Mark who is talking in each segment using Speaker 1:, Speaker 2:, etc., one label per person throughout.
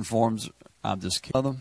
Speaker 1: forms. I'm just kidding.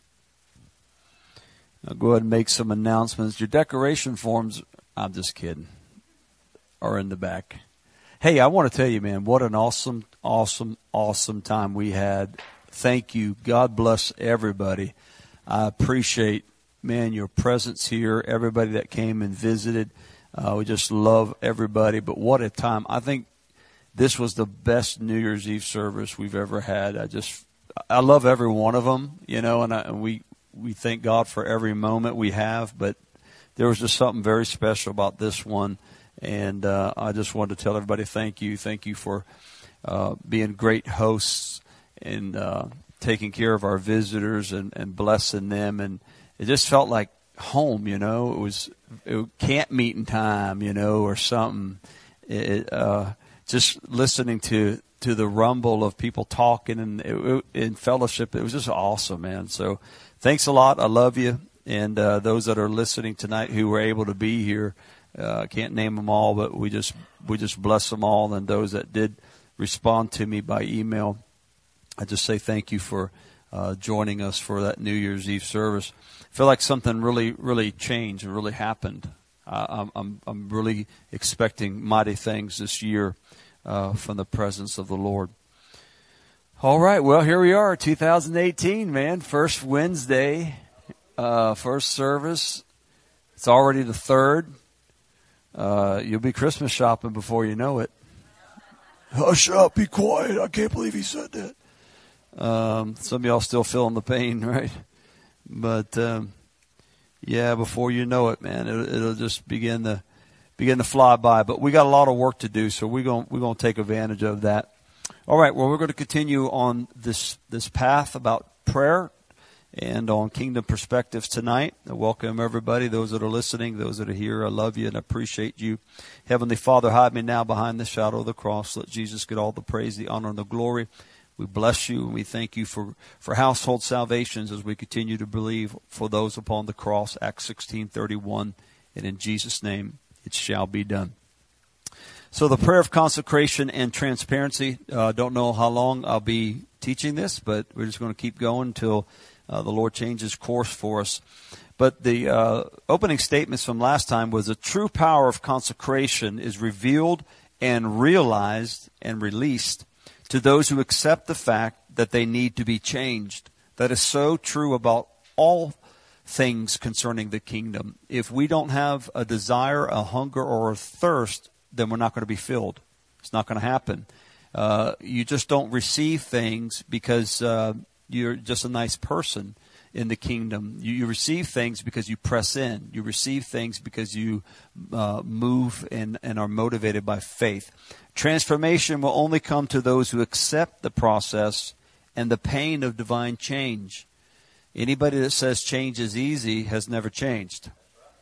Speaker 1: I'll go ahead and make some announcements. Your decoration forms, I'm just kidding, are in the back. Hey, I want to tell you, man, what an awesome, awesome, awesome time we had. Thank you. God bless everybody. I appreciate, man, your presence here, everybody that came and visited. We just love everybody. But what a time. I think this was the best New Year's Eve service we've ever had. I love every one of them, and we thank God for every moment we have. But there was just something very special about this one. And I just wanted to tell everybody thank you. Thank you for being great hosts and taking care of our visitors and blessing them. And it just felt like home, It was camp meeting time, or something. Just listening to the rumble of people talking and in fellowship, it was just awesome, man. So thanks a lot. I love you. And those that are listening tonight who were able to be here, I can't name them all, but we just bless them all. And those that did respond to me by email, I just say thank you for joining us for that New Year's Eve service. I feel like something really, really changed and really happened. I'm really expecting mighty things this year from the presence of the Lord. All right, well, here we are, 2018, man. First Wednesday, first service. It's already the 3rd. You'll be Christmas shopping before you know it. Hush up, be quiet. I can't believe he said that. Some of y'all still feeling the pain, right? But yeah, before you know it, man, it'll just begin to fly by. But we got a lot of work to do, so we're gonna take advantage of that. All right, well, we're going to continue on this path about prayer and on Kingdom Perspectives tonight. I welcome everybody, those that are listening, those that are here. I love you and appreciate you. Heavenly Father, hide me now behind the shadow of the cross. Let Jesus get all the praise, the honor, and the glory. We bless you and we thank you for household salvations as we continue to believe for those upon the cross, Acts 16:31. And in Jesus' name, it shall be done. So the prayer of consecration and transparency. Don't know how long I'll be teaching this, but we're just going to keep going until the Lord changes course for us. But the opening statements from last time was the true power of consecration is revealed and realized and released to those who accept the fact that they need to be changed. That is so true about all things concerning the kingdom. If we don't have a desire, a hunger, or a thirst, then we're not going to be filled. It's not going to happen. You just don't receive things because you're just a nice person in the kingdom. You receive things because you press in. You receive things because you move and are motivated by faith. Transformation will only come to those who accept the process and the pain of divine change. Anybody that says change is easy has never changed.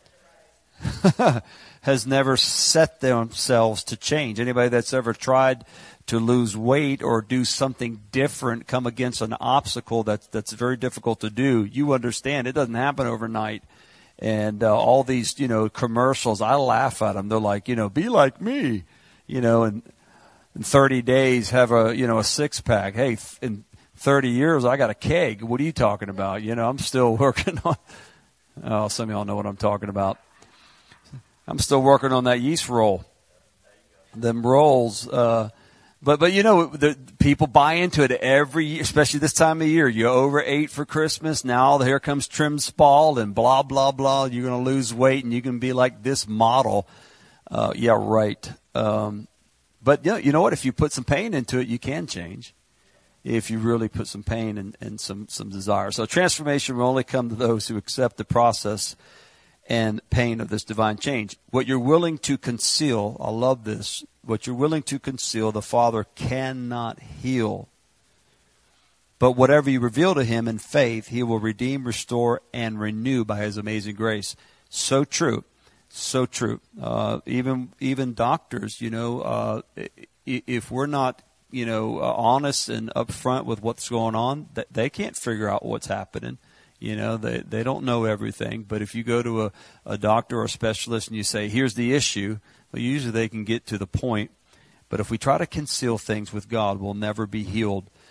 Speaker 1: Has never set themselves to change. Anybody that's ever tried to lose weight or do something different, come against an obstacle that's very difficult to do, you understand it doesn't happen overnight. And all these, commercials, I laugh at them. They're like, be like me, and in 30 days have a six-pack. Hey, in 30 years, I got a keg. What are you talking about? I'm still working on, some of y'all know what I'm talking about. I'm still working on that yeast roll, them rolls. But the people buy into it every year, especially this time of year. You overate for Christmas. Now here comes trim spall and blah, blah, blah. You're going to lose weight and you can be like this model. Yeah, right. But you know what? If you put some pain into it, you can change. If you really put some pain and some desire. So transformation will only come to those who accept the process and pain of this divine change. What you're willing to conceal, I love this, what you're willing to conceal, the Father cannot heal. But whatever you reveal to Him in faith, He will redeem, restore, and renew by His amazing grace. So true. So true. Even doctors, if we're not, honest and upfront with what's going on, they can't figure out what's happening. They don't know everything. But if you go to a doctor or a specialist and you say, here's the issue, well, usually they can get to the point. But if we try to conceal things with God, we'll never be healed.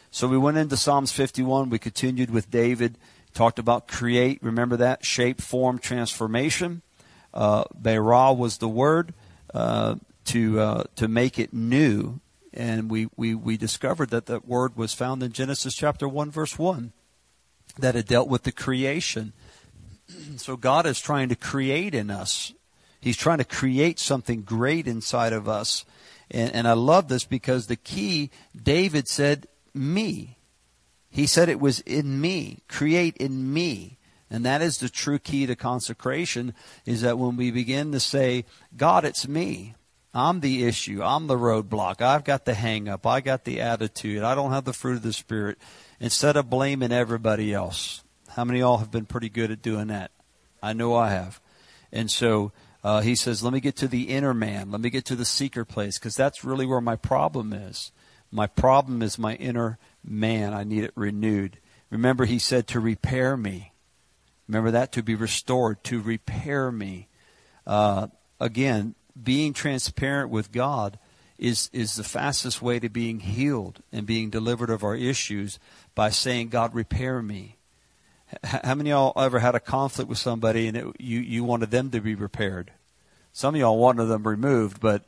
Speaker 1: So we went into Psalms 51. We continued with David. Talked about create. Remember that? Shape, form, transformation. Berah was the word to make it new. And we discovered that that word was found in Genesis chapter 1, verse 1. That it dealt with the creation. So God is trying to create in us. He's trying to create something great inside of us. And I love this because the key, David said, me. He said it was in me. Create in me. And that is the true key to consecration, is that when we begin to say, God, it's me. I'm the issue. I'm the roadblock. I've got the hang up. I got the attitude. I don't have the fruit of the Spirit. Instead of blaming everybody else. How many of y'all have been pretty good at doing that? I know I have. And so he says, let me get to the inner man. Let me get to the secret place, because that's really where my problem is. My problem is my inner man. I need it renewed. Remember, he said to repair me. Remember that? To be restored, to repair me. Again, being transparent with God is the fastest way to being healed and being delivered of our issues, by saying, God, repair me. How many of y'all ever had a conflict with somebody and you wanted them to be repaired? Some of y'all wanted them removed, but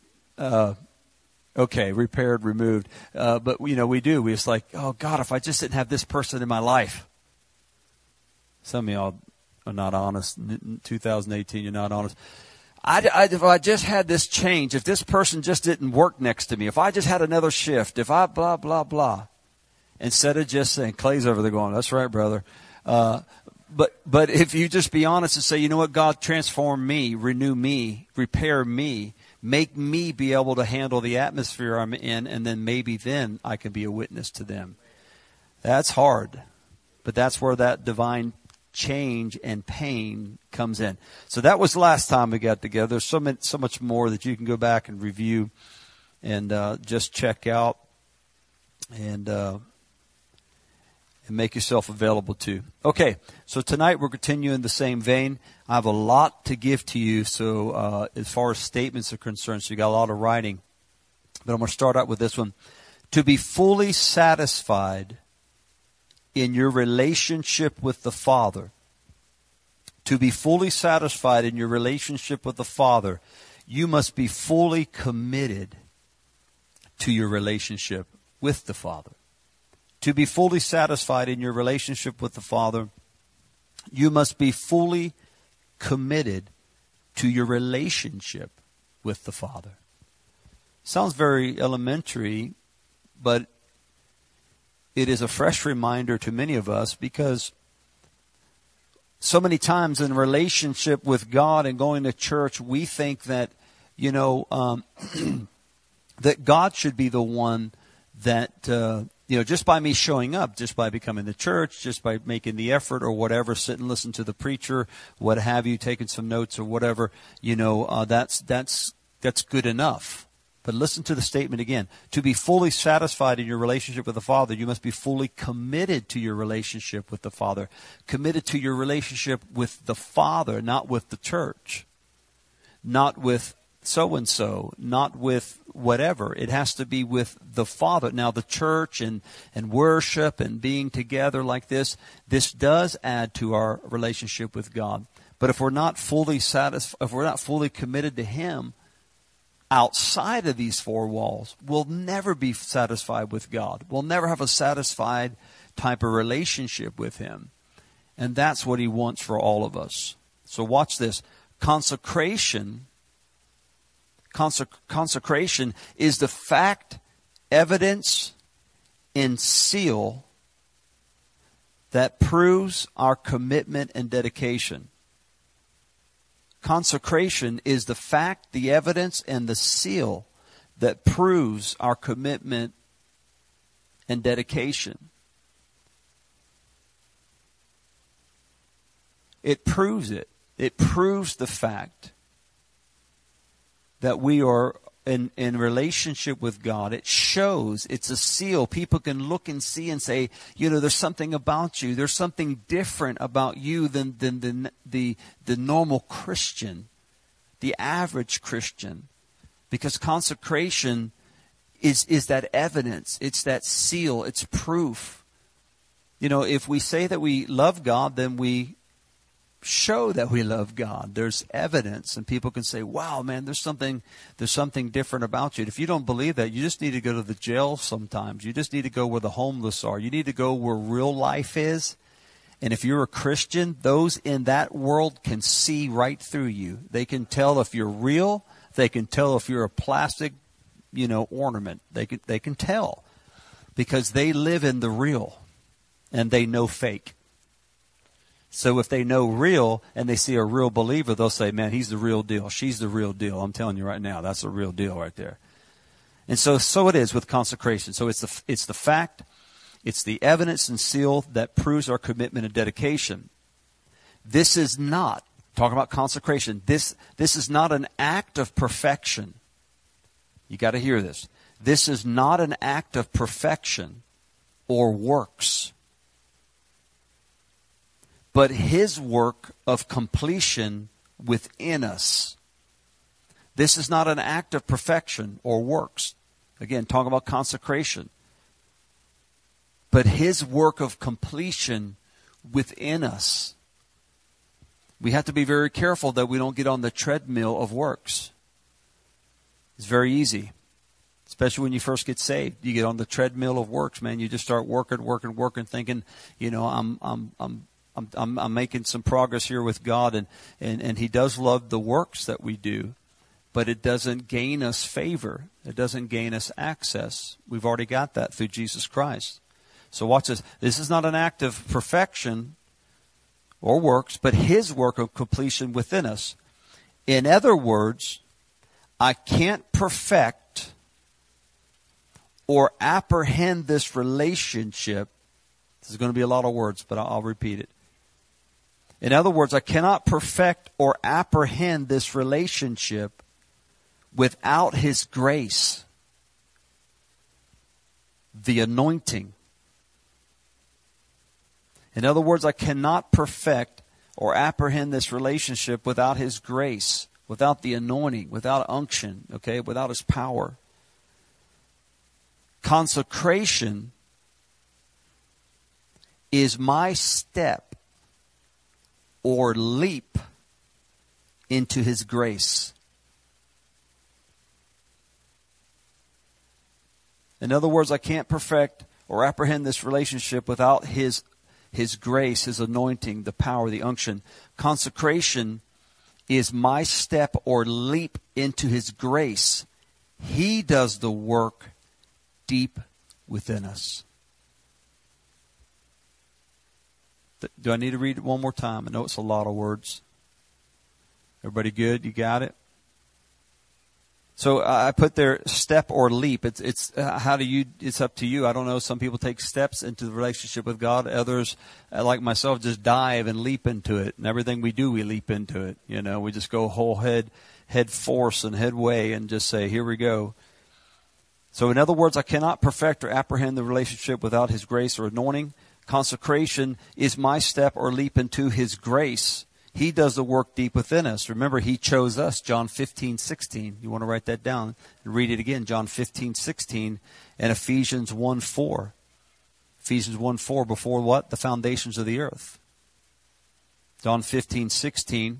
Speaker 1: okay, repaired, removed. But we do. We just like, oh God, if I just didn't have this person in my life. Some of y'all are not honest. In 2018, you're not honest. If I just had this change, if this person just didn't work next to me, if I just had another shift, if I blah, blah, blah. Instead of just saying, Clay's over there going, that's right, brother. But if you just be honest and say, you know what, God, transform me, renew me, repair me, make me be able to handle the atmosphere I'm in, and then I can be a witness to them. That's hard, but that's where that divine change and pain comes in. So that was the last time we got together. There's so much more that you can go back and review and just check out and make yourself available to. Okay, so tonight we're continuing the same vein. I have a lot to give to you, so as far as statements are concerned, so you got a lot of writing. But I'm going to start out with this one. To be fully satisfied in your relationship with the Father. To be fully satisfied in your relationship with the Father, you must be fully committed to your relationship with the Father. To be fully satisfied in your relationship with the Father, you must be fully committed to your relationship with the Father. Sounds very elementary, but it is a fresh reminder to many of us, because so many times in relationship with God and going to church, we think that, that God should be the one that, just by me showing up, just by becoming the church, just by making the effort or whatever, sit and listen to the preacher, what have you, taking some notes or whatever, that's good enough. But listen to the statement again. To be fully satisfied in your relationship with the Father, you must be fully committed to your relationship with the Father. Committed to your relationship with the Father, not with the church. Not with so-and-so, not with whatever. It has to be with the Father. Now, the church and worship and being together like this does add to our relationship with God. But if we're not fully satisfied, if we're not fully committed to Him outside of these four walls, we'll never be satisfied with God. We'll never have a satisfied type of relationship with Him. And that's what He wants for all of us. So watch this. Consecration is the fact, evidence, and seal that proves our commitment and dedication. Consecration is the fact, the evidence, and the seal that proves our commitment and dedication. It proves it. It proves the fact that we are in relationship with God. It shows, it's a seal. People can look and see and say, there's something about you. There's something different about you than the normal Christian, the average Christian. Because consecration is that evidence. It's that seal. It's proof. You know, if we say that we love God, then we show that we love God. There's evidence, and people can say, wow, man, there's something different about you. And if you don't believe that, you just need to go to the jail sometimes. You just need to go where the homeless are. You need to go where real life is. And if you're a Christian, those in that world can see right through you. They can tell if you're real. They can tell if you're a plastic, ornament. They can tell because they live in the real and they know fake. So if they know real and they see a real believer, they'll say, man, he's the real deal. She's the real deal. I'm telling you right now, that's the real deal right there. And so it is with consecration. So it's the fact, it's the evidence and seal that proves our commitment and dedication. This is not, talking about consecration, this is not an act of perfection. You got to hear this. This is not an act of perfection or works, but His work of completion within us. This is not an act of perfection or works. Again, talking about consecration. But His work of completion within us. We have to be very careful that we don't get on the treadmill of works. It's very easy. Especially when you first get saved. You get on the treadmill of works, man. You just start working, thinking, I'm making some progress here with God, and He does love the works that we do, but it doesn't gain us favor. It doesn't gain us access. We've already got that through Jesus Christ. So watch this. This is not an act of perfection or works, but His work of completion within us. In other words, I can't perfect or apprehend this relationship. This is going to be a lot of words, but I'll repeat it. In other words, I cannot perfect or apprehend this relationship without His grace, the anointing. In other words, I cannot perfect or apprehend this relationship without His grace, without the anointing, without unction, without His power. Consecration is my step or leap into His grace. In other words, I can't perfect or apprehend this relationship without His grace, His anointing, the power, the unction. Consecration is my step or leap into His grace. He does the work deep within us. Do I need to read it one more time? I know it's a lot of words. Everybody good? You got it? So I put there step or leap. It's up to you. I don't know. Some people take steps into the relationship with God. Others, like myself, just dive and leap into it. And everything we do, we leap into it. We just go whole head force and headway and just say, here we go. So in other words, I cannot perfect or apprehend the relationship without His grace or anointing. Consecration is my step or leap into His grace. He does the work deep within us. Remember, He chose us, John 15:16. You want to write that down and read it again, John 15:16 and Ephesians 1:4. Ephesians 1:4, before what? The foundations of the earth. John 15:16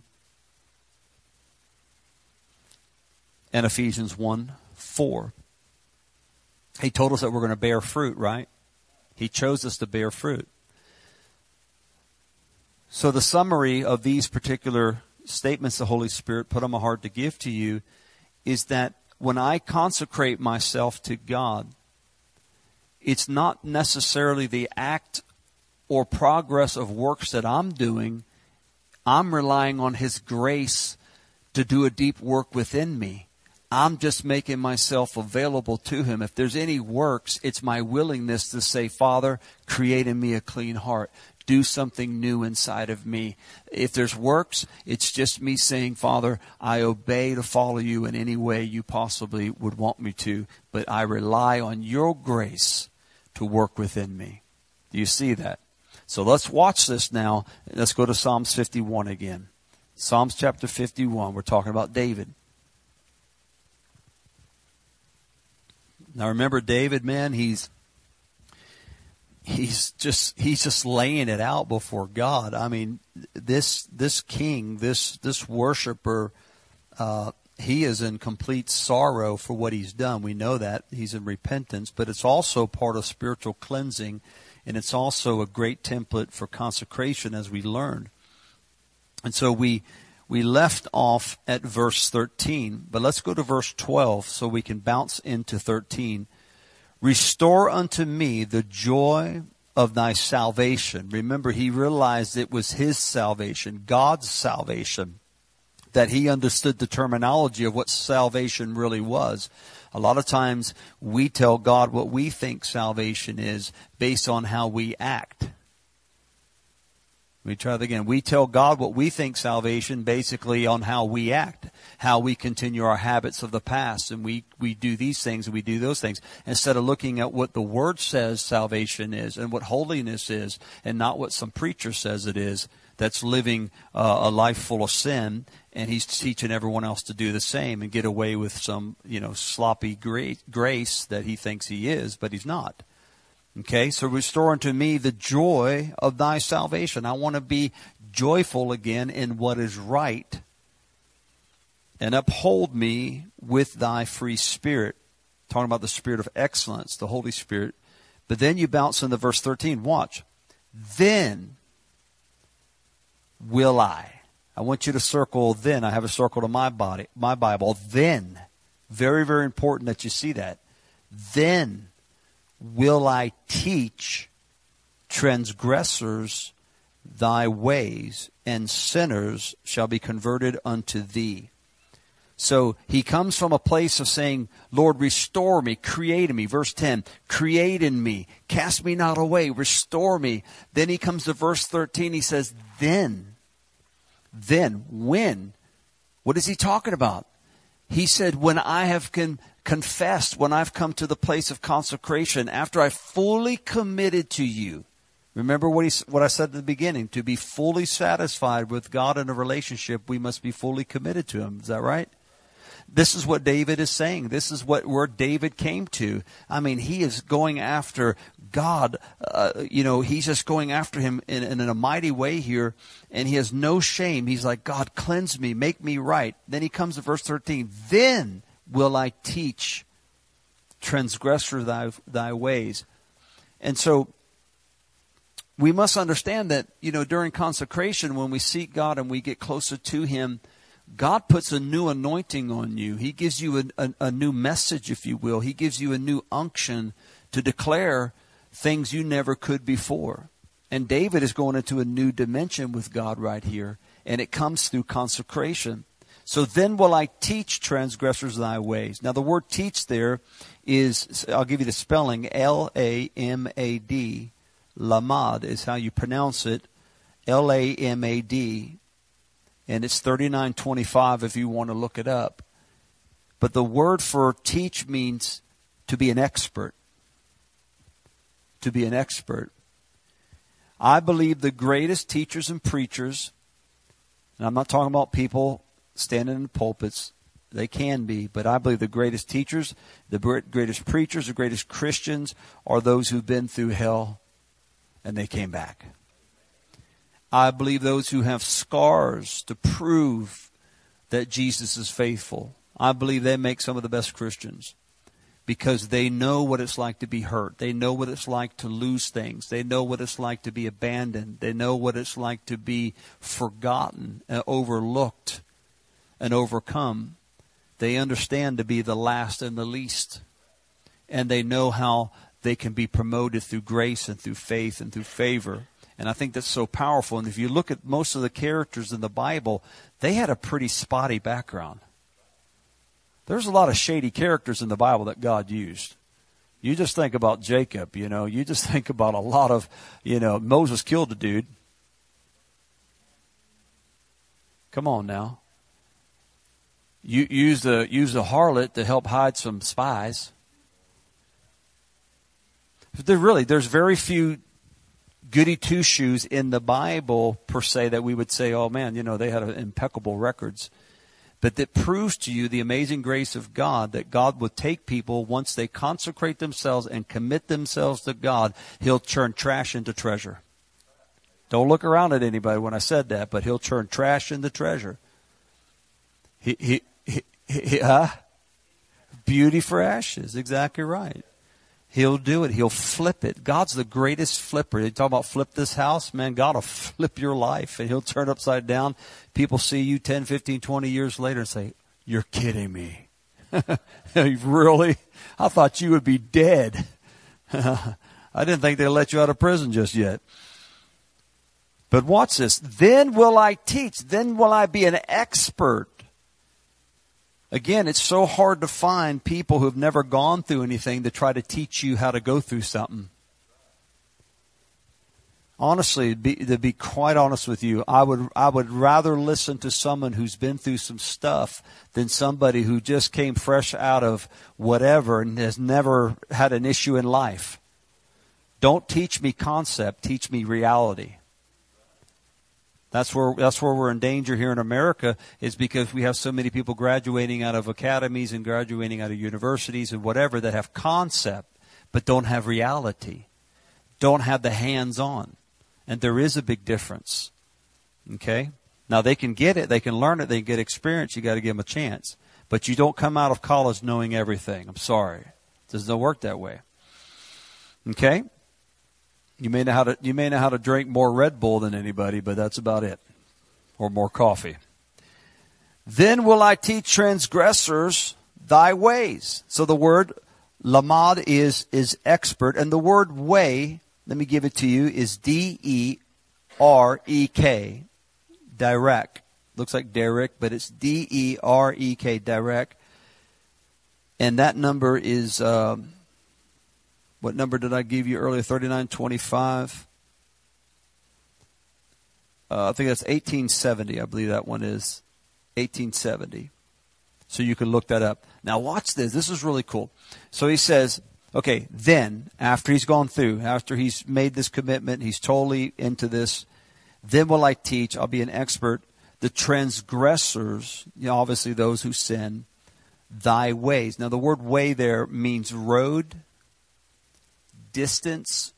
Speaker 1: and Ephesians 1:4. He told us that we're going to bear fruit, right? He chose us to bear fruit. So the summary of these particular statements the Holy Spirit put on my heart to give to you is that when I consecrate myself to God, it's not necessarily the act or progress of works that I'm doing. I'm relying on His grace to do a deep work within me. I'm just making myself available to Him. If there's any works, it's my willingness to say, Father, create in me a clean heart. Do something new inside of me. If there's works, it's just me saying, Father, I obey to follow You in any way You possibly would want me to, but I rely on Your grace to work within me. Do you see that? So let's watch this now. Let's go to Psalms 51 again. Psalms chapter 51. We're talking about David. Now remember David, man, he's just laying it out before God. I mean, this king, this worshiper, he is in complete sorrow for what he's done. We know that he's in repentance, but it's also part of spiritual cleansing, and it's also a great template for consecration, as we learned. And so we left off at verse 13, but let's go to verse 12 so we can bounce into 13. Restore unto me the joy of thy salvation. Remember, he realized it was his salvation, God's salvation, that he understood the terminology of what salvation really was. A lot of times we tell God what we think salvation is based on how we act. Let me try that again. We tell God what we think salvation basically on how we act, how we continue our habits of the past, and we do these things and we do those things, instead of looking at what the Word says salvation is and what holiness is, and not what some preacher says it is that's living a life full of sin, and he's teaching everyone else to do the same and get away with some, sloppy grace that he thinks he is, but he's not. Okay, so restore unto me the joy of thy salvation. I want to be joyful again in what is right. And uphold me with thy free spirit. Talking about the spirit of excellence, the Holy Spirit. But then you bounce into verse 13. Watch. Then will I. I want you to circle then. I have a circle to my Bible. Then. Very, very important that you see that. Then will I teach transgressors thy ways, and sinners shall be converted unto thee. So he comes from a place of saying, Lord, restore me, create in me. Verse 10, create in me, cast me not away, restore me. Then he comes to verse 13, he says, then, when? What is he talking about? He said, when I have confessed, when I've come to the place of consecration, after I fully committed to you. Remember what I said at the beginning. To be fully satisfied with God in a relationship, we must be fully committed to Him. Is that right? This is what David is saying. This is where David came to. I mean, he is going after God. He's just going after Him in a mighty way here. And he has no shame. He's like, God, cleanse me, make me right. Then he comes to verse 13. Then will I teach transgressor thy ways. And so we must understand that, during consecration, when we seek God and we get closer to Him, God puts a new anointing on you. He gives you a new message, if you will. He gives you a new unction to declare things you never could before. And David is going into a new dimension with God right here. And it comes through consecration. So then will I teach transgressors thy ways. Now the word teach there is, I'll give you the spelling, L-A-M-A-D. Lamad is how you pronounce it. L-A-M-A-D. And it's 3925 if you want to look it up. But the word for teach means to be an expert. To be an expert. I believe the greatest teachers and preachers, and I'm not talking about people standing in the pulpits, they can be, but I believe the greatest teachers, the greatest preachers, the greatest Christians are those who've been through hell and they came back. I believe those who have scars to prove that Jesus is faithful. I believe they make some of the best Christians because they know what it's like to be hurt. They know what it's like to lose things. They know what it's like to be abandoned. They know what it's like to be forgotten, overlooked, and overcome. They understand to be the last and the least. And they know how they can be promoted through grace and through faith and through favor. And I think that's so powerful. And if you look at most of the characters in the Bible, they had a pretty spotty background. There's a lot of shady characters in the Bible that God used. You just think about Jacob, you just think about a lot of, Moses killed a dude. Come on now. You use a harlot to help hide some spies. There's very few goody two-shoes in the Bible, per se, that we would say, oh man, they had impeccable records. but that proves to you the amazing grace of God, that God will take people, once they consecrate themselves and commit themselves to God, He'll turn trash into treasure. Don't look around at anybody when I said that, but He'll turn trash into treasure. Beauty for ashes, exactly right. He'll do it. He'll flip it. God's the greatest flipper. You talk about flip this house, man, God will flip your life and He'll turn upside down. People see you 10, 15, 20 years later and say, "You're kidding me." Really? I thought you would be dead. I didn't think they'd let you out of prison just yet. But watch this. Then will I teach. Then will I be an expert. Again, it's so hard to find people who've never gone through anything to try to teach you how to go through something. Honestly, to be quite honest with you, I would rather listen to someone who's been through some stuff than somebody who just came fresh out of whatever and has never had an issue in life. Don't teach me concept, teach me reality. That's where we're in danger here in America, is because we have so many people graduating out of academies and graduating out of universities and whatever that have concept but don't have reality, don't have the hands-on. And there is a big difference. Okay? Now they can get it, they can learn it, they can get experience. You got to give them a chance. But you don't come out of college knowing everything. I'm sorry. It doesn't work that way. Okay? You may know how to drink more Red Bull than anybody, but that's about it. Or more coffee. Then will I teach transgressors thy ways. So the word lamad is expert, and the word way, let me give it to you, is D-E-R-E-K. Direct. Looks like Derek, but it's D-E-R-E-K, direct. And that number is, what number did I give you earlier? 3925. I think that's 1870. I believe that one is 1870. So you can look that up. Now watch this. This is really cool. So he says, okay, then, after he's gone through, after he's made this commitment, he's totally into this, then will I teach, I'll be an expert, the transgressors, obviously those who sin, thy ways. Now the word way there means road, distance,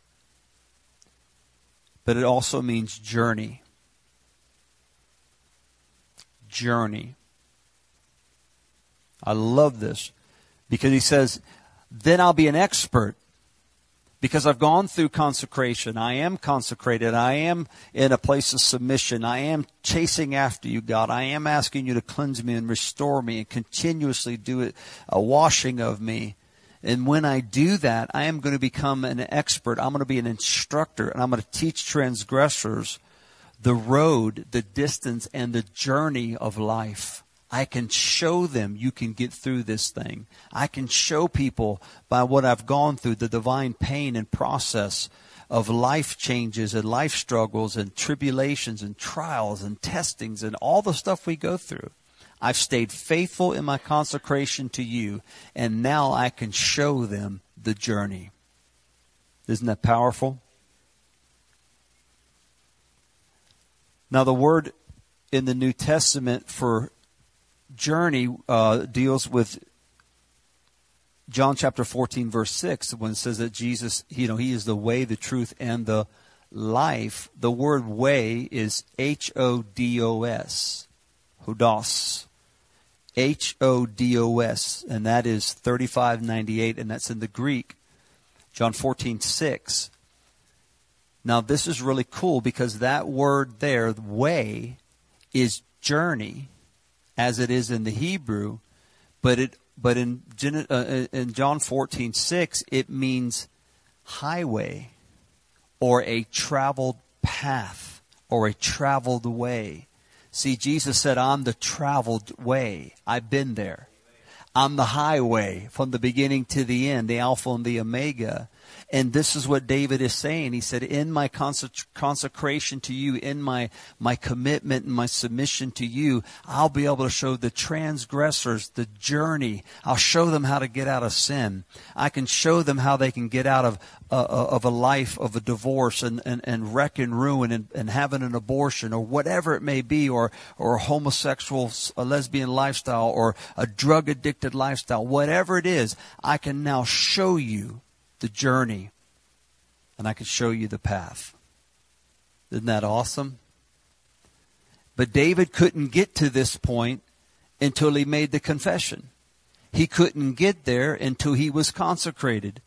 Speaker 1: but it also means journey. Journey. I love this because he says, then I'll be an expert because I've gone through consecration. I am consecrated. I am in a place of submission. I am chasing after you, God. I am asking you to cleanse me and restore me and continuously do it, a washing of me. And when I do that, I am going to become an expert. I'm going to be an instructor, and I'm going to teach transgressors the road, the distance, and the journey of life. I can show them you can get through this thing. I can show people by what I've gone through, the divine pain and process of life changes and life struggles and tribulations and trials and testings and all the stuff we go through. I've stayed faithful in my consecration to you, and now I can show them the journey. Isn't that powerful? Now, the word in the New Testament for journey deals with John chapter 14, verse 6, when it says that Jesus, He is the way, the truth, and the life. The word way is H-O-D-O-S. Hodos. H-O-D-O-S, and that is 3598, and that's in the Greek. John 14:6. Now this is really cool because that word there, way, is journey, as it is in the Hebrew, but in John 14:6 it means highway, or a traveled path, or a traveled way. See, Jesus said, I'm the traveled way. I've been there. I'm the highway from the beginning to the end, the Alpha and the Omega. And this is what David is saying. He said, in my consecration to you, in my commitment and my submission to you, I'll be able to show the transgressors the journey. I'll show them how to get out of sin. I can show them how they can get out of a life of a divorce and wreck and ruin and having an abortion or whatever it may be, or a homosexual, a lesbian lifestyle, or a drug addicted lifestyle, whatever it is. I can now show you the journey, and I can show you the path. Isn't that awesome? But David couldn't get to this point until he made the confession. He couldn't get there until he was consecrated.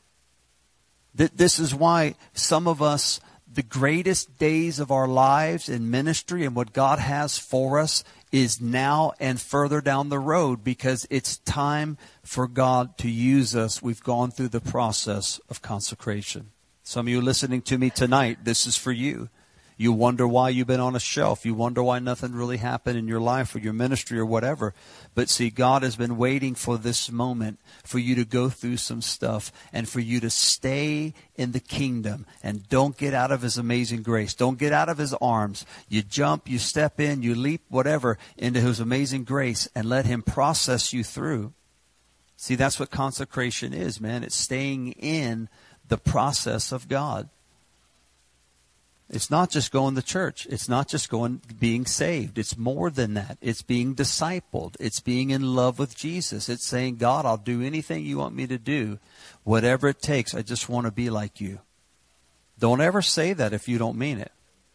Speaker 1: This is why some of us, the greatest days of our lives in ministry and what God has for us is now and further down the road, because it's time for God to use us. We've gone through the process of consecration. Some of you listening to me tonight, this is for you. You wonder why you've been on a shelf. You wonder why nothing really happened in your life or your ministry or whatever. But see, God has been waiting for this moment for you to go through some stuff and for you to stay in the kingdom and don't get out of His amazing grace. Don't get out of His arms. You jump, you step in, you leap, whatever, into His amazing grace and let Him process you through. See, that's what consecration is, man. It's staying in the process of God. It's not just going to church. It's not just being saved. It's more than that. It's being discipled. It's being in love with Jesus. It's saying, God, I'll do anything you want me to do. Whatever it takes, I just want to be like you. Don't ever say that if you don't mean it.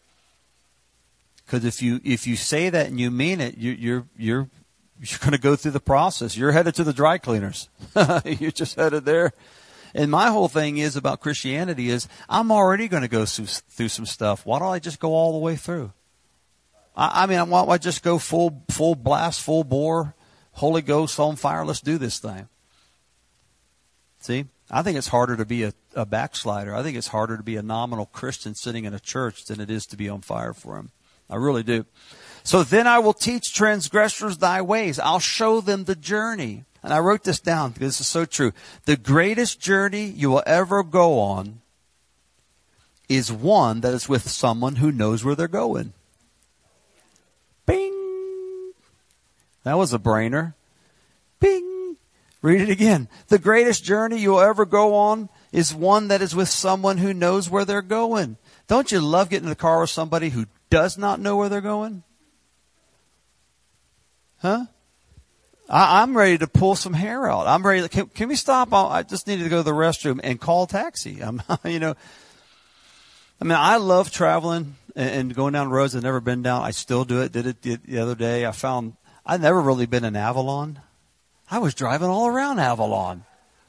Speaker 1: Because if you say that and you mean it, you're going to go through the process. You're headed to the dry cleaners. You're just headed there. And my whole thing is about Christianity is I'm already going to go through some stuff. Why don't I just go all the way through? I mean, why don't I just go full blast, full bore, Holy Ghost on fire? Let's do this thing. See, I think it's harder to be a backslider. I think it's harder to be a nominal Christian sitting in a church than it is to be on fire for Him. I really do. So then I will teach transgressors thy ways. I'll show them the journey. And I wrote this down because this is so true. The greatest journey you will ever go on is one that is with someone who knows where they're going. Bing! That was a brainer. Bing! Read it again. The greatest journey you'll ever go on is one that is with someone who knows where they're going. Don't you love getting in the car with somebody who does not know where they're going? Huh? I'm ready to pull some hair out. I'm ready. Can we stop? I just needed to go to the restroom and call a taxi. I love traveling and going down roads I've never been down. I still do it. Did it the other day. I've never really been in Avalon. I was driving all around Avalon.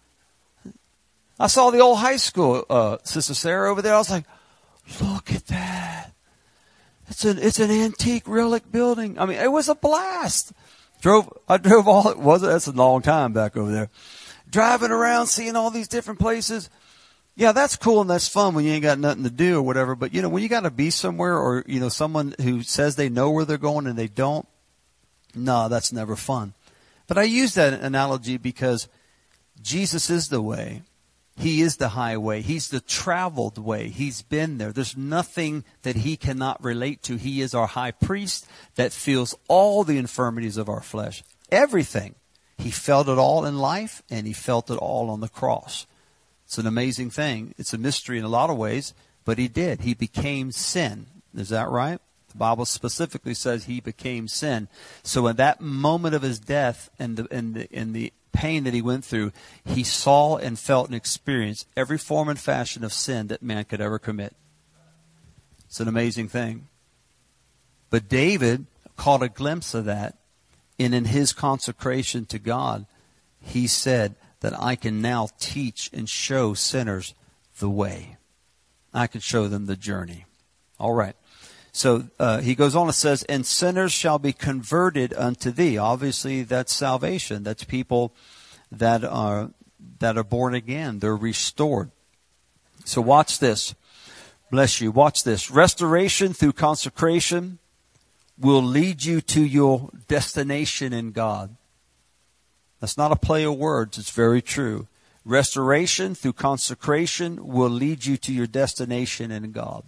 Speaker 1: I saw the old high school, Sister Sarah over there. I was like, look at that. It's an antique relic building. I mean, it was a blast. I drove all it was. That's a long time back over there. Driving around, seeing all these different places. Yeah, that's cool and that's fun when you ain't got nothing to do or whatever. But, when you got to be somewhere or, someone who says they know where they're going and they don't, no, that's never fun. But I use that analogy because Jesus is the way. He is the highway. He's the traveled way. He's been there. There's nothing that He cannot relate to. He is our high priest that feels all the infirmities of our flesh. Everything. He felt it all in life, and He felt it all on the cross. It's an amazing thing. It's a mystery in a lot of ways, but He did. He became sin. Is that right? The Bible specifically says He became sin. So in that moment of His death and the pain that He went through, He saw and felt and experienced every form and fashion of sin that man could ever commit. It's an amazing thing. But David caught a glimpse of that, and in his consecration to God, he said that I can now teach and show sinners the way. I can show them the journey. All right. So he goes on and says, and sinners shall be converted unto thee. Obviously, that's salvation. That's people that are born again. They're restored. So watch this. Bless you. Watch this. Restoration through consecration will lead you to your destination in God. That's not a play of words. It's very true. Restoration through consecration will lead you to your destination in God.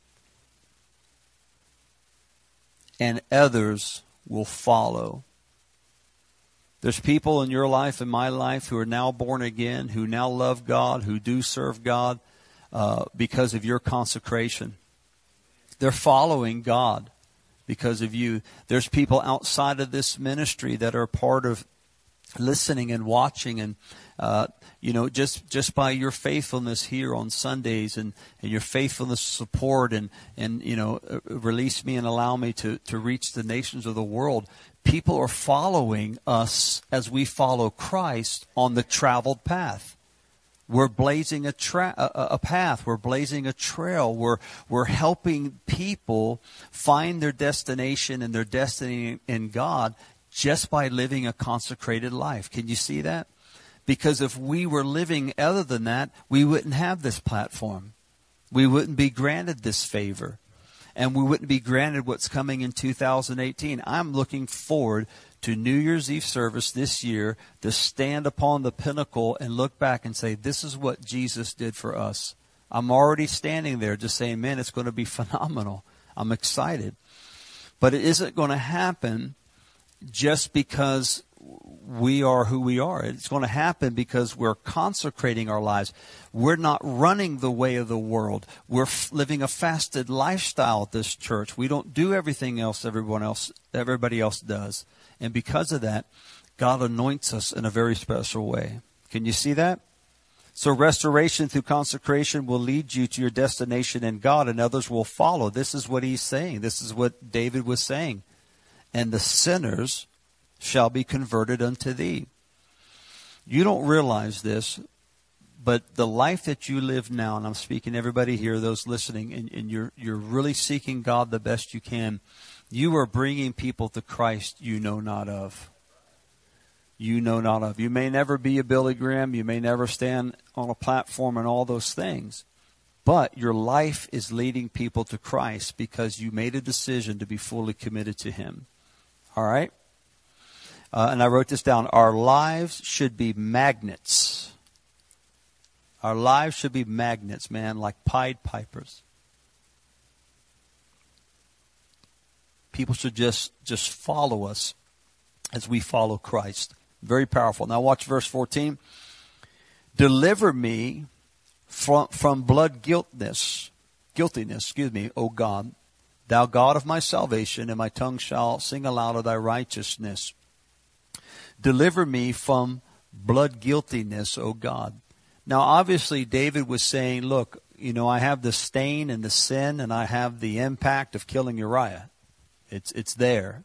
Speaker 1: And others will follow. There's people in your life, in my life, who are now born again, who now love God, who do serve God because of your consecration. They're following God because of you. There's people outside of this ministry that are part of listening and watching, and just by your faithfulness here on Sundays and your faithfulness support and release me and allow me to reach the nations of the world. People are following us as we follow Christ on the traveled path. We're blazing a path. We're blazing a trail. We're helping people find their destination and their destiny in God just by living a consecrated life. Can you see that? Because if we were living other than that, we wouldn't have this platform. We wouldn't be granted this favor. And we wouldn't be granted what's coming in 2018. I'm looking forward to New Year's Eve service this year to stand upon the pinnacle and look back and say, this is what Jesus did for us. I'm already standing there just saying, man, it's going to be phenomenal. I'm excited. But it isn't going to happen just because we are who we are. It's going to happen because we're consecrating our lives. We're not running the way of the world. We're living a fasted lifestyle at this church. We don't do everything else everybody else does. And because of that, God anoints us in a very special way. Can you see that? So restoration through consecration will lead you to your destination in God, and others will follow. This is what he's saying. This is what David was saying. And the sinners shall be converted unto thee. You don't realize this, but the life that you live now, and I'm speaking to everybody here, those listening, and you're really seeking God the best you can, you are bringing people to Christ you know not of. You know not of. You may never be a Billy Graham. You may never stand on a platform and all those things. But your life is leading people to Christ because you made a decision to be fully committed to Him. All right? And I wrote this down. Our lives should be magnets. Our lives should be magnets, man, like Pied Pipers. People should just follow us as we follow Christ. Very powerful. Now watch verse 14. Deliver me from blood guiltiness, O God, thou God of my salvation, and my tongue shall sing aloud of thy righteousness. Deliver me from blood guiltiness, O God. Now, obviously, David was saying, look, I have the stain and the sin, and I have the impact of killing Uriah. It's there.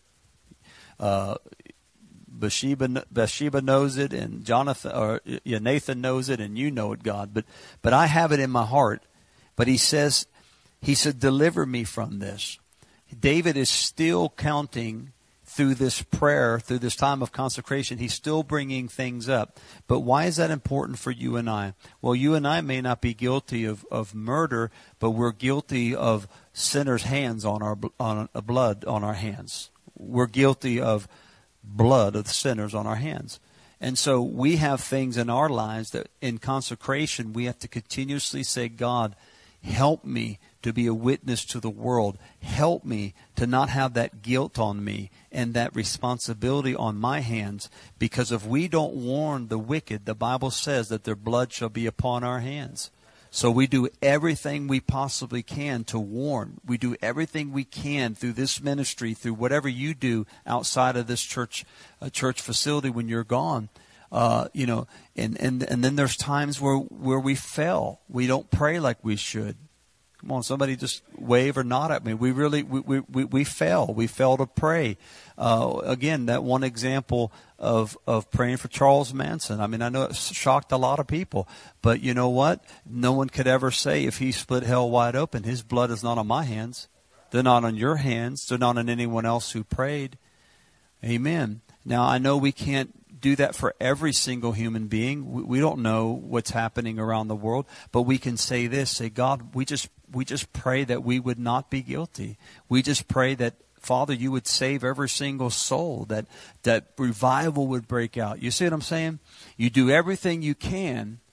Speaker 1: Bathsheba knows it, and Nathan knows it, and you know it, God. But I have it in my heart. But he said, deliver me from this. David is still counting through this prayer, through this time of consecration. He's still bringing things up. But why is that important for you and I? Well, you and I may not be guilty of murder, but we're guilty of sinners' hands on blood on our hands. We're guilty of blood of the sinners on our hands. And so we have things in our lives that in consecration we have to continuously say, God, help me to be a witness to the world. Help me to not have that guilt on me and that responsibility on my hands. Because if we don't warn the wicked, the Bible says that their blood shall be upon our hands. So we do everything we possibly can to warn. We do everything we can through this ministry, through whatever you do outside of this church facility when you're gone. And then there's times where we fail. We don't pray like we should. Come on, somebody just wave or nod at me. We fail. We fail to pray. Again, that one example of praying for Charles Manson. I mean, I know it shocked a lot of people, but you know what? No one could ever say if he split hell wide open, his blood is not on my hands. They're not on your hands. They're not on anyone else who prayed. Amen. Now, I know we can't do that for every single human being. We don't know what's happening around the world, but we can say this, say, God, we just pray that we would not be guilty. We just pray that, Father, you would save every single soul, that revival would break out. You see what I'm saying? You do everything you can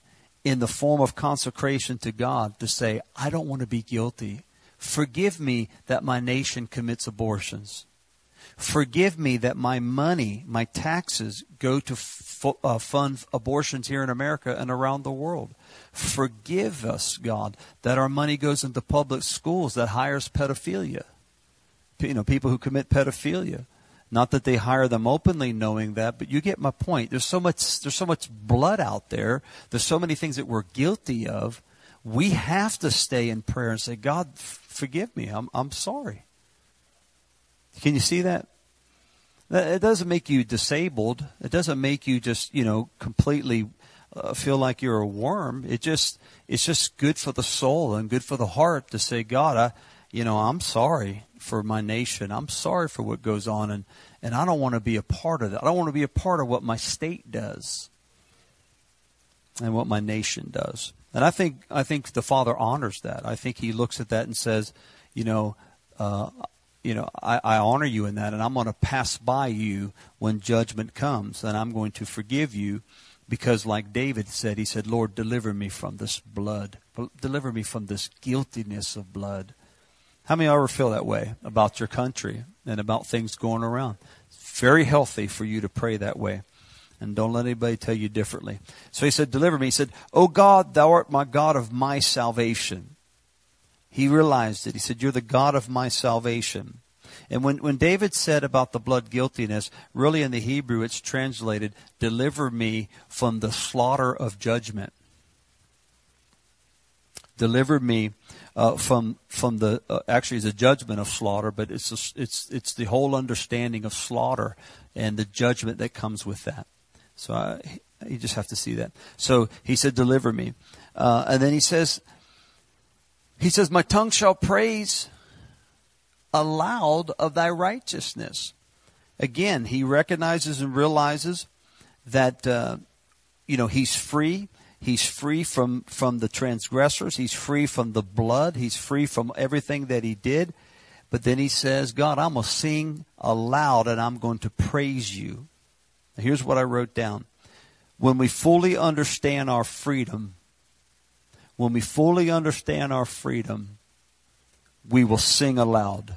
Speaker 1: in the form of consecration to God to say, I don't want to be guilty. Forgive me that my nation commits abortions. Forgive me that my money, my taxes, go to fund abortions here in America and around the world. Forgive us, God, that our money goes into public schools that hires pedophilia. People who commit pedophilia. Not that they hire them openly knowing that, but you get my point. There's so much blood out there. There's so many things that we're guilty of. We have to stay in prayer and say, God, forgive me. I'm sorry. Can you see that? It doesn't make you disabled. It doesn't make you just, completely feel like you're a worm. It's just good for the soul and good for the heart to say, God, I'm sorry for my nation. I'm sorry for what goes on, and I don't want to be a part of that. I don't want to be a part of what my state does and what my nation does. And I think the Father honors that. I think He looks at that and says, I honor you in that, and I'm going to pass by you when judgment comes, and I'm going to forgive you because, like David said, he said, Lord, deliver me from this blood. Deliver me from this guiltiness of blood. How many of you ever feel that way about your country and about things going around? It's very healthy for you to pray that way. And don't let anybody tell you differently. So he said, deliver me. He said, O God, thou art my God of my salvation. He realized it. He said, you're the God of my salvation. And when David said about the blood guiltiness, really in the Hebrew it's translated, deliver me from the slaughter of judgment. Deliver me from the actually it's a judgment of slaughter, but it's the whole understanding of slaughter and the judgment that comes with that. So you just have to see that. So he said, deliver me. And then he says, my tongue shall praise aloud of thy righteousness. Again, he recognizes and realizes that, he's free. He's free from the transgressors. He's free from the blood. He's free from everything that he did. But then he says, God, I'm going to sing aloud and I'm going to praise you. Now, here's what I wrote down. When we fully understand our freedom, we will sing aloud.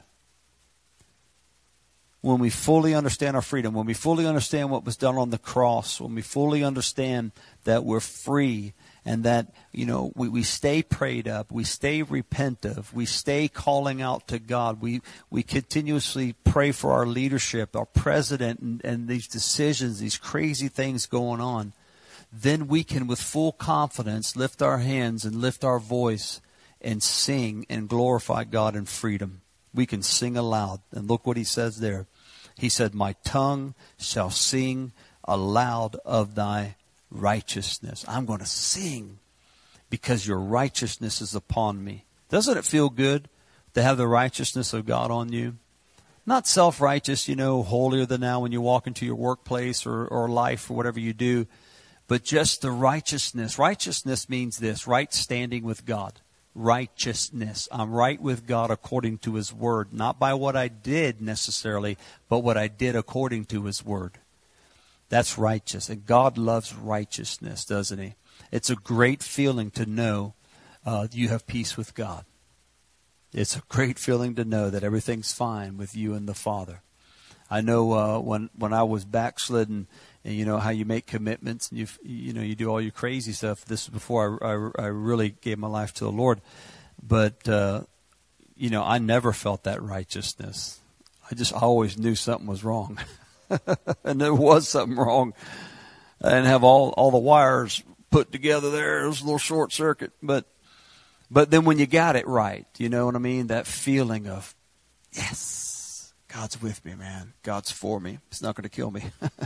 Speaker 1: When we fully understand our freedom, when we fully understand what was done on the cross, when we fully understand that we're free and that, we stay prayed up, we stay repentive, we stay calling out to God, we continuously pray for our leadership, our president, and these decisions, these crazy things going on, then we can with full confidence lift our hands and lift our voice and sing and glorify God in freedom. We can sing aloud. And look what he says there. He said, my tongue shall sing aloud of thy righteousness. I'm going to sing because your righteousness is upon me. Doesn't it feel good to have the righteousness of God on you? Not self-righteous, holier than thou when you walk into your workplace or life or whatever you do, but just the righteousness. Righteousness means this, right standing with God. Righteousness. I'm right with God according to His Word. Not by what I did necessarily, but what I did according to His Word. That's righteous. And God loves righteousness, doesn't He? It's a great feeling to know you have peace with God. It's a great feeling to know that everything's fine with you and the Father. I know when I was backslidden, and you know how you make commitments and you do all your crazy stuff. This is before I really gave my life to the Lord. But, I never felt that righteousness. I always knew something was wrong. And there was something wrong. I didn't have all the wires put together there. It was a little short circuit. But then when you got it right, you know what I mean? That feeling of, yes, God's with me, man. God's for me. He's not going to kill me.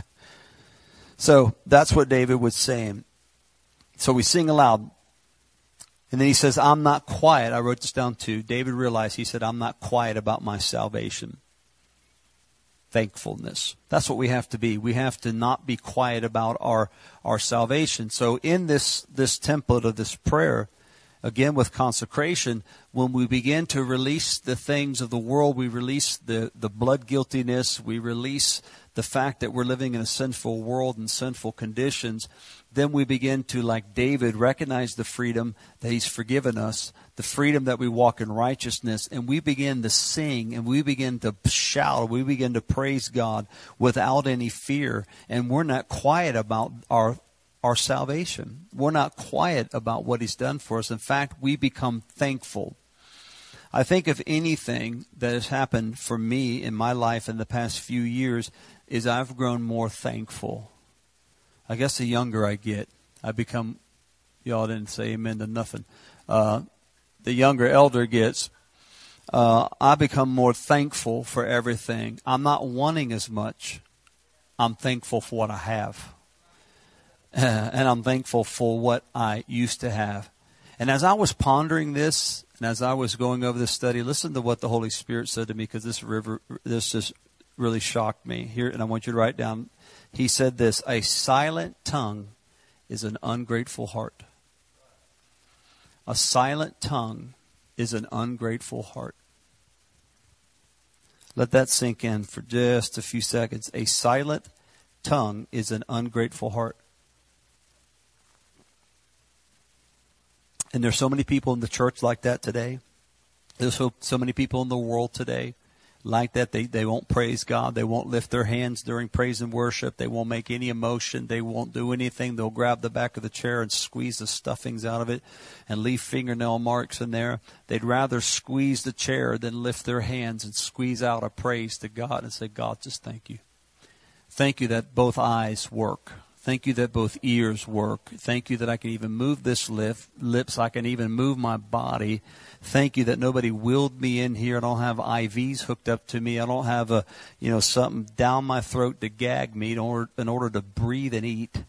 Speaker 1: So that's what David was saying. So we sing aloud. And then he says, I'm not quiet. I wrote this down too. David realized, he said, I'm not quiet about my salvation. Thankfulness. That's what we have to be. We have to not be quiet about our salvation. So in this template of this prayer, again with consecration, when we begin to release the things of the world, we release the blood guiltiness, we release the fact that we're living in a sinful world and sinful conditions, then we begin to, like David, recognize the freedom that he's forgiven us, the freedom that we walk in righteousness, and we begin to sing, and we begin to shout, we begin to praise God without any fear, and we're not quiet about our salvation. We're not quiet about what he's done for us. In fact, we become thankful. I think if anything that has happened for me in my life in the past few years is I've grown more thankful. I guess the younger I get, I become, y'all didn't say amen to nothing. The younger elder gets, I become more thankful for everything. I'm not wanting as much. I'm thankful for what I have. And I'm thankful for what I used to have. And as I was pondering this, and as I was going over this study, listen to what the Holy Spirit said to me, because this just really shocked me. Here, and I want you to write down. He said this: a silent tongue is an ungrateful heart. A silent tongue is an ungrateful heart. Let that sink in for just a few seconds. A silent tongue is an ungrateful heart. And there's so many people in the church like that today. There's so many people in the world today like that. They won't praise God. They won't lift their hands during praise and worship. They won't make any emotion. They won't do anything. They'll grab the back of the chair and squeeze the stuffings out of it and leave fingernail marks in there. They'd rather squeeze the chair than lift their hands and squeeze out a praise to God and say, God, just thank you. Thank you that both eyes work. Thank you that both ears work. Thank you that I can even move this lips. I can even move my body. Thank you that nobody willed me in here. I don't have IVs hooked up to me. I don't have something down my throat to gag me in order to breathe and eat.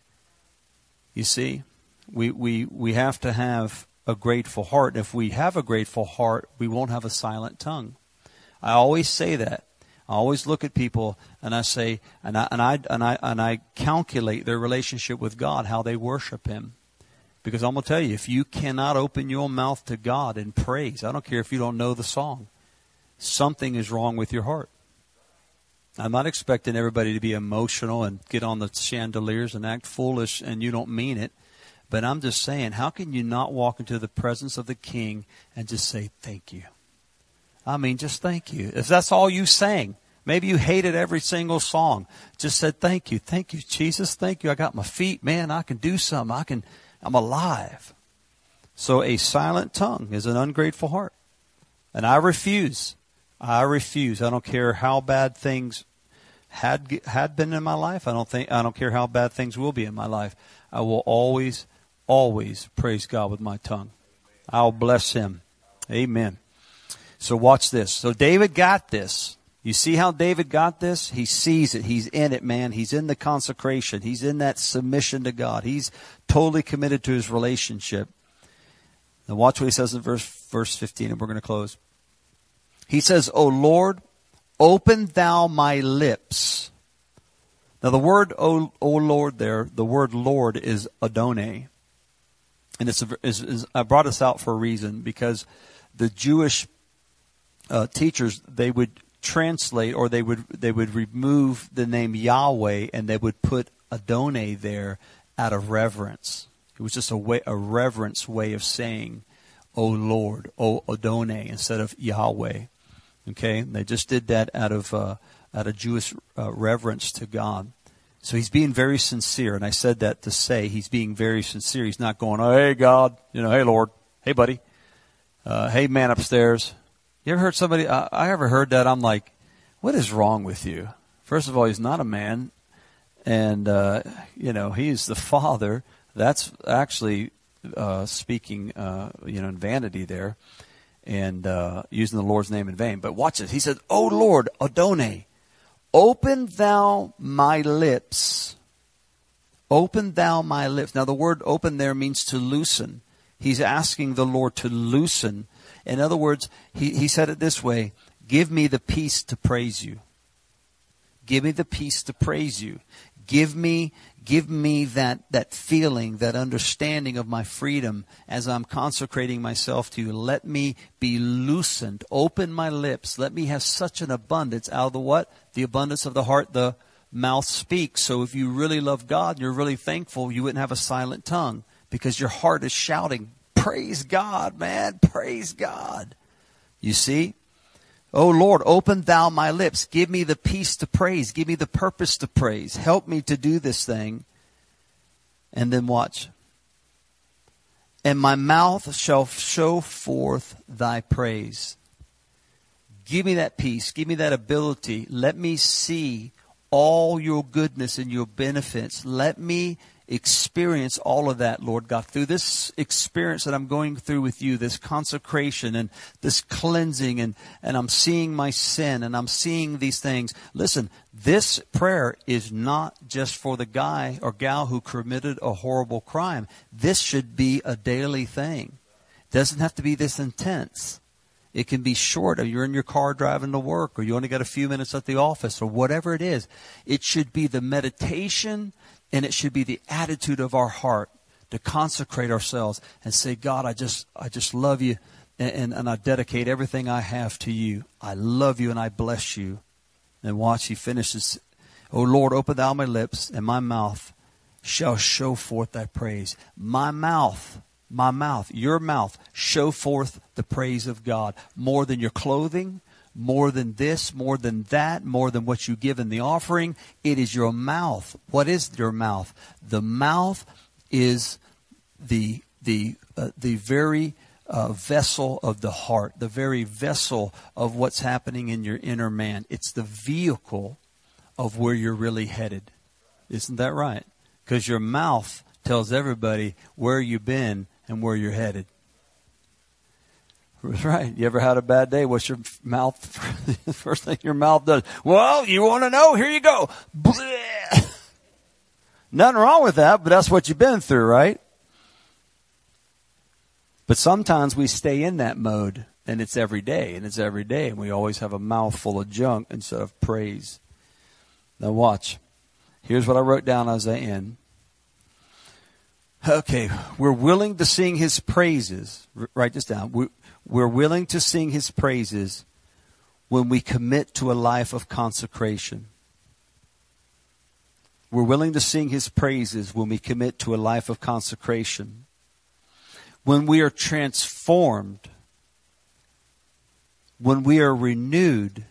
Speaker 1: You see, we have to have a grateful heart. And if we have a grateful heart, we won't have a silent tongue. I always say that. I always look at people and I say, and I calculate their relationship with God, how they worship Him. Because I'm going to tell you, if you cannot open your mouth to God in praise, I don't care if you don't know the song, something is wrong with your heart. I'm not expecting everybody to be emotional and get on the chandeliers and act foolish and you don't mean it. But I'm just saying, how can you not walk into the presence of the King and just say, thank you? I mean, just thank you. If that's all you sang, maybe you hated every single song. Just said, thank you, Jesus, thank you. I got my feet, man, I can do something. I'm alive. So a silent tongue is an ungrateful heart. And I refuse. I don't care how bad things had been in my life. I don't care how bad things will be in my life. I will always praise God with my tongue. I'll bless Him. Amen. So watch this. So David got this. You see how David got this? He sees it. He's in it, man. He's in the consecration. He's in that submission to God. He's totally committed to his relationship. Now watch what he says in verse 15, and we're going to close. He says, O Lord, open thou my lips. Now the word O Lord there, the word Lord is Adonai. And I brought this out for a reason, because the Jewish teachers, they would translate, or they would remove the name Yahweh and they would put Adonai there out of reverence. It was just a reverence way of saying, O Lord, O Adonai, instead of Yahweh. Okay, and they just did that out of Jewish reverence to God. So he's being very sincere, and I said that to say he's being very sincere. He's not going, oh, hey God, hey Lord, hey buddy, hey man upstairs. You ever heard somebody, I ever heard that, I'm like, what is wrong with you? First of all, he's not a man, and, he's the Father. That's actually speaking, in vanity there, and using the Lord's name in vain. But watch this. He said, O Lord, Adonai, open thou my lips. Open thou my lips. Now, the word open there means to loosen. He's asking the Lord to loosen. In other words, he said it this way: give me the peace to praise you. Give me the peace to praise you. Give me that feeling, that understanding of my freedom as I'm consecrating myself to you. Let me be loosened. Open my lips. Let me have such an abundance out of the what? The abundance of the heart, the mouth speaks. So if you really love God, you're really thankful, you wouldn't have a silent tongue because your heart is shouting, praise God, man, praise God. You see? Oh Lord, open thou my lips. Give me the peace to praise. Give me the purpose to praise. Help me to do this thing. And then watch. And my mouth shall show forth thy praise. Give me that peace. Give me that ability. Let me see all your goodness and your benefits. Let me experience all of that, Lord God, through this experience that I'm going through with you, this consecration and this cleansing, and I'm seeing my sin and I'm seeing these things. Listen, this prayer is not just for the guy or gal who committed a horrible crime. This should be a daily thing. It doesn't have to be this intense. It can be short, or you're in your car driving to work, or you only got a few minutes at the office, or whatever it is. It should be the meditation, and it should be the attitude of our heart to consecrate ourselves and say, God, I just love you, and I dedicate everything I have to you. I love you and I bless you. And watch, he finishes, O Lord, open thou my lips, and my mouth shall show forth thy praise. My mouth, your mouth, show forth the praise of God. More than your clothing, more than this, more than that, more than what you give in the offering. It is your mouth. What is your mouth? The mouth is the very vessel of the heart, the very vessel of what's happening in your inner man. It's the vehicle of where you're really headed. Isn't that right? Because your mouth tells everybody where you've been and where you're headed. That's right. You ever had a bad day? What's your mouth? The first thing your mouth does. Well, you want to know? Here you go. Blech. Nothing wrong with that, but that's what you've been through, right? But sometimes we stay in that mode, and it's every day, and we always have a mouth full of junk instead of praise. Now watch. Here's what I wrote down as I end. Okay, we're willing to sing his praises. Write this down. We're willing to sing his praises when we commit to a life of consecration. We're willing to sing his praises when we commit to a life of consecration. When we are transformed, when we are renewed,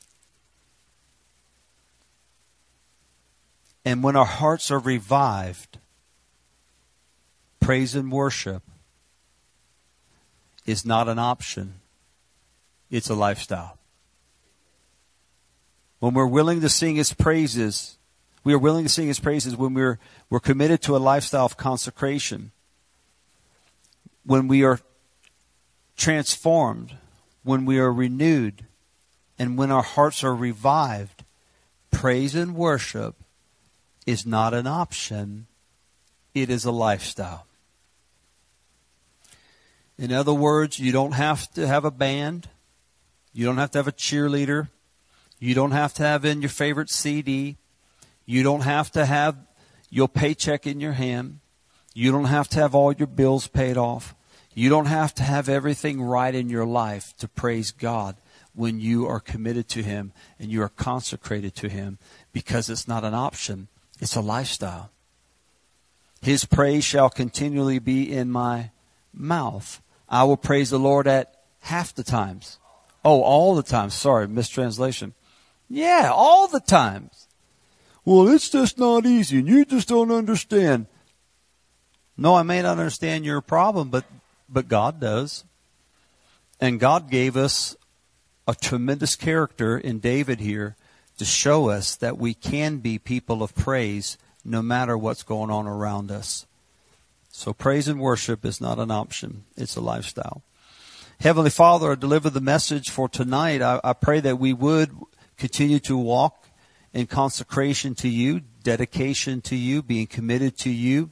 Speaker 1: and when our hearts are revived, praise and worship is not an option. It's a lifestyle. When we're willing to sing his praises, we are willing to sing his praises when we're committed to a lifestyle of consecration. When we are transformed, when we are renewed, and when our hearts are revived, praise and worship is not an option. It is a lifestyle. In other words, you don't have to have a band. You don't have to have a cheerleader. You don't have to have in your favorite CD. You don't have to have your paycheck in your hand. You don't have to have all your bills paid off. You don't have to have everything right in your life to praise God when you are committed to him and you are consecrated to him, because it's not an option. It's a lifestyle. His praise shall continually be in my mouth. I will praise the Lord at half the times. Oh, all the times. Sorry, mistranslation. Yeah, all the times. Well, it's just not easy and you just don't understand. No, I may not understand your problem, but God does. And God gave us a tremendous character in David here to show us that we can be people of praise no matter what's going on around us. So praise and worship is not an option. It's a lifestyle. Heavenly Father, I deliver the message for tonight. I pray that we would continue to walk in consecration to you, dedication to you, being committed to you.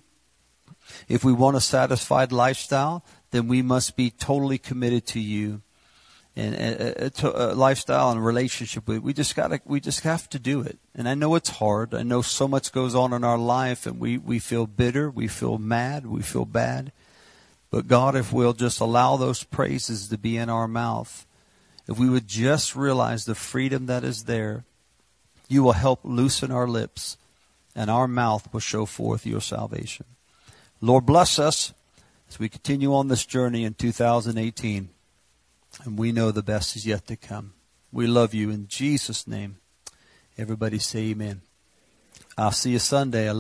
Speaker 1: If we want a satisfied lifestyle, then we must be totally committed to you. a lifestyle and a relationship with. We just have to do it. And I know it's hard. I know so much goes on in our life, and we feel bitter, we feel mad, we feel bad. But God, if we'll just allow those praises to be in our mouth, if we would just realize the freedom that is there, you will help loosen our lips, and our mouth will show forth your salvation. Lord, bless us as we continue on this journey in 2018. And we know the best is yet to come. We love you in Jesus' name. Everybody say amen. I'll see you Sunday.